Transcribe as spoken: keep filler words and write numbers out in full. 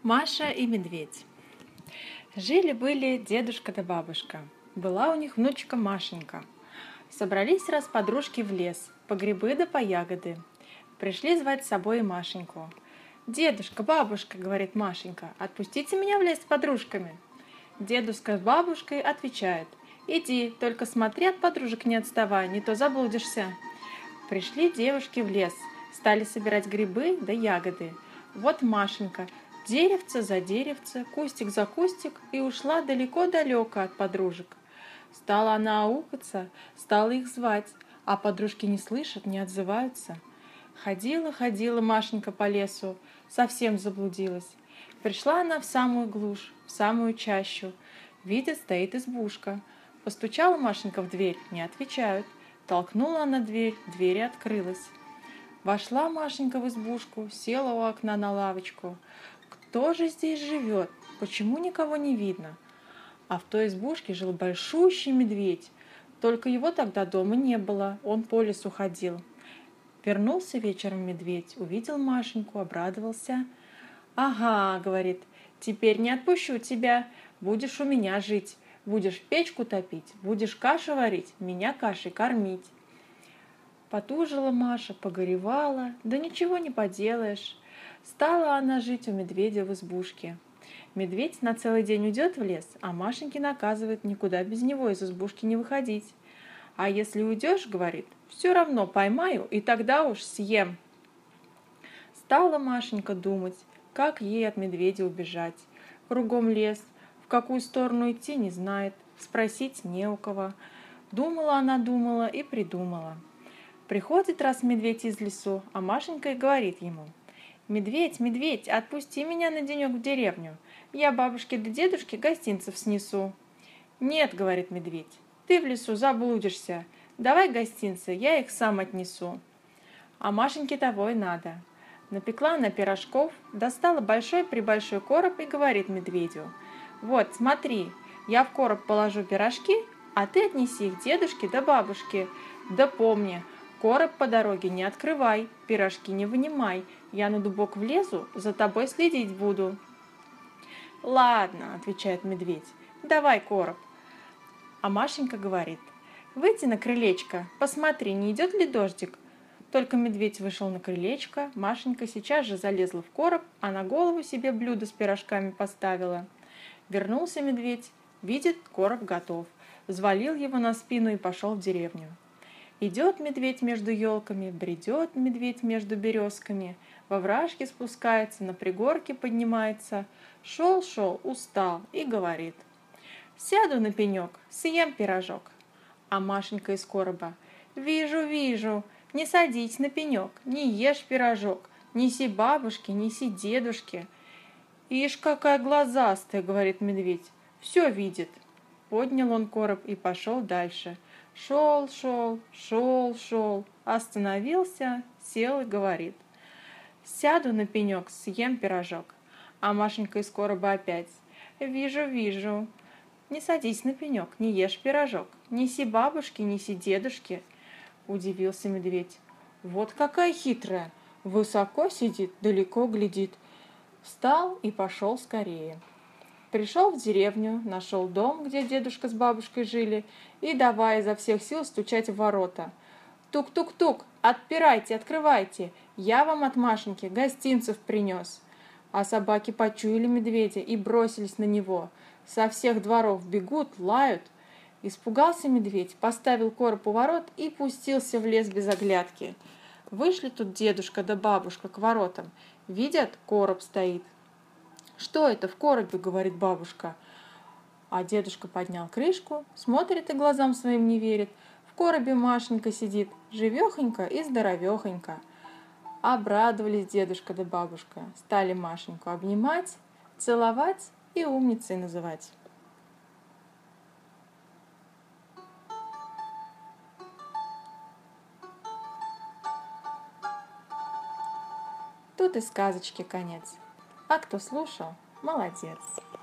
Маша и медведь. Жили-были дедушка да бабушка. Была у них внучка Машенька. Собрались раз подружки в лес, по грибы да по ягоды. Пришли звать с собой и Машеньку. «Дедушка, бабушка, — говорит Машенька, — отпустите меня в лес с подружками». Дедушка с бабушкой отвечают: «Иди, только смотри, от подружек не отставай, не то заблудишься». Пришли девушки в лес, стали собирать грибы да ягоды. Вот Машенька деревце за деревце, кустик за кустик, и ушла далеко-далеко от подружек. Стала она аукаться, стала их звать, а подружки не слышат, не отзываются. Ходила-ходила Машенька по лесу, совсем заблудилась. Пришла она в самую глушь, в самую чащу. Видит, стоит избушка. Постучала Машенька в дверь, не отвечают. Толкнула она дверь, дверь открылась. Вошла Машенька в избушку, села у окна на лавочку. Кто же здесь живет? Почему никого не видно? А в той избушке жил большущий медведь. Только его тогда дома не было, он по лесу ходил. Вернулся вечером медведь, увидел Машеньку, обрадовался. «Ага, — говорит, — теперь не отпущу тебя, будешь у меня жить, будешь печку топить, будешь кашу варить, меня кашей кормить». Потужила Маша, погоревала, да ничего не поделаешь. Стала она жить у медведя в избушке. Медведь на целый день уйдет в лес, а Машеньке наказывает никуда без него из избушки не выходить. «А если уйдешь, — говорит, — все равно поймаю, и тогда уж съем». Стала Машенька думать, как ей от медведя убежать. Кругом лес, в какую сторону идти не знает, спросить не у кого. Думала она, думала и придумала. Приходит раз медведь из лесу, а Машенька и говорит ему: «Медведь, медведь, отпусти меня на денек в деревню, я бабушке да дедушке гостинцев снесу». «Нет, — говорит медведь, — ты в лесу заблудишься, давай гостинцы, я их сам отнесу». А Машеньке того и надо. Напекла она пирожков, достала большой-пребольшой короб и говорит медведю: «Вот, смотри, я в короб положу пирожки, а ты отнеси их дедушке да бабушке. Да помни, короб по дороге не открывай, пирожки не вынимай, я на дубок влезу, за тобой следить буду». «Ладно, — отвечает медведь, — давай короб». А Машенька говорит: «Выйди на крылечко, посмотри, не идет ли дождик». Только медведь вышел на крылечко, Машенька сейчас же залезла в короб, а на голову себе блюдо с пирожками поставила. Вернулся медведь, видит, короб готов, взвалил его на спину и пошел в деревню. Идет медведь между елками, бредет медведь между березками, во вражке спускается, на пригорке поднимается. Шел-шел, устал и говорит: «Сяду на пенек, съем пирожок». А Машенька из короба: «Вижу, вижу, не садись на пенек, не ешь пирожок, неси бабушке, неси дедушке». «Ишь, какая глазастая, — говорит медведь, — все видит». Поднял он короб и пошел дальше. Шел, шел, шел, шел, остановился, сел и говорит: «Сяду на пенек, съем пирожок». А Машенька из короба опять: «Вижу, вижу, не садись на пенек, не ешь пирожок, неси бабушке, неси дедушке». Удивился медведь: «Вот какая хитрая, высоко сидит, далеко глядит». Встал и пошел скорее. Пришел в деревню, нашел дом, где дедушка с бабушкой жили, и давай изо всех сил стучать в ворота. «Тук-тук-тук, отпирайте, открывайте, я вам от Машеньки гостинцев принес». А собаки почуяли медведя и бросились на него. Со всех дворов бегут, лают. Испугался медведь, поставил короб у ворот и пустился в лес без оглядки. Вышли тут дедушка да бабушка к воротам. Видят, короб стоит. «Что это в коробе? — говорит бабушка». А дедушка поднял крышку, смотрит и глазам своим не верит. В коробе Машенька сидит, живехонька и здоровехонька. Обрадовались дедушка да бабушка, стали Машеньку обнимать, целовать и умницей называть. Тут и сказочки конец. А кто слушал, молодец.